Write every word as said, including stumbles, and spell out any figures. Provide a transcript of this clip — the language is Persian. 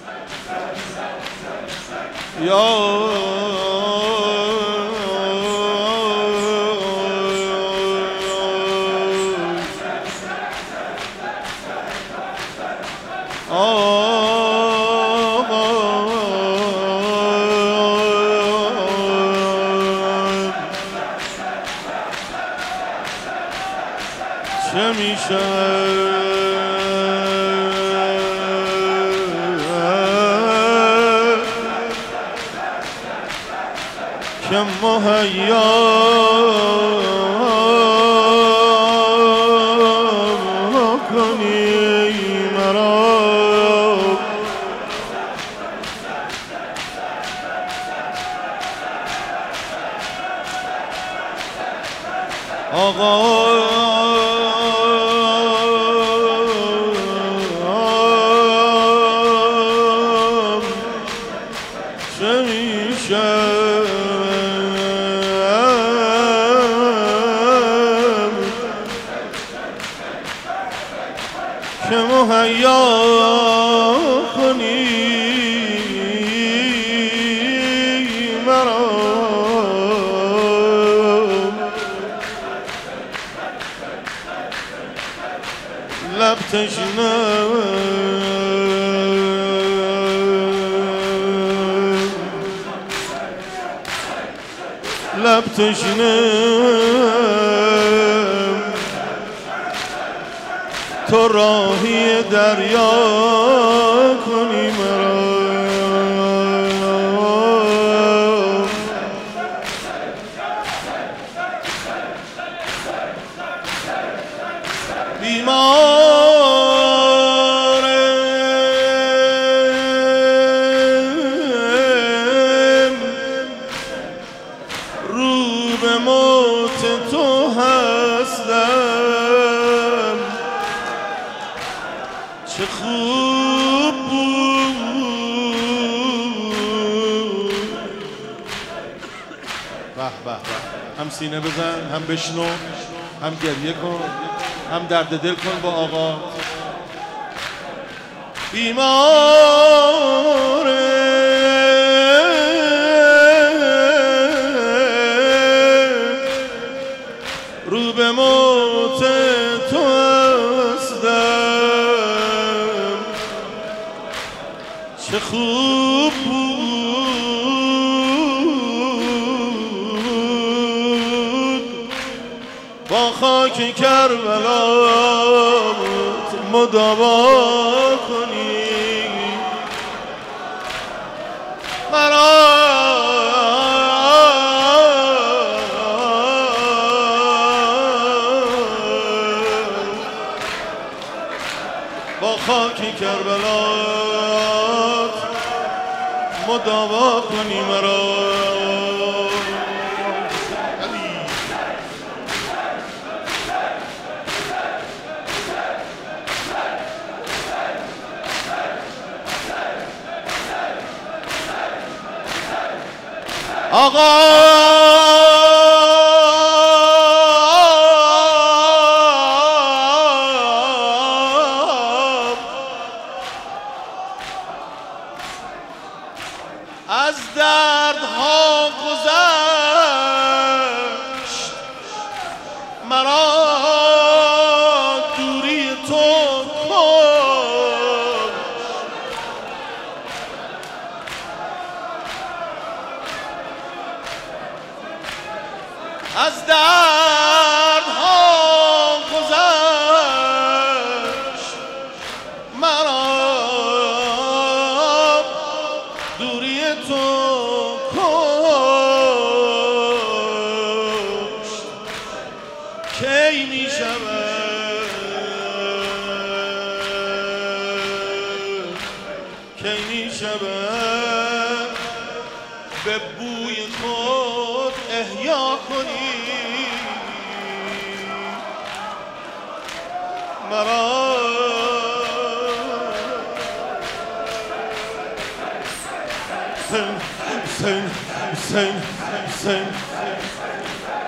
یا چه میشه که مهیا کنی مرا آقا چه میشه که مهیا کنی مرا لب تشنه لب تشنه تو راهی دریا کنی مرا بیمارم رو به موت تو هستم چه خوب بود به به هم سینه بزن هم بشنو هم گریه کن هم درد دل کن با آقا بیمار رو به موت تو هستم چه خوب بود با خاک کربلا مداوا کنی مرا با خاک کربلات مداوا کنی مرا آقا از دردها گذشت مرا دوری تو کن از دردها گذشت مرا دوری تو کشت کی می شود کی می شود به بوی خود احیا کنی مرا Hüseyin, Hüseyin, Hüseyin, Hüseyin.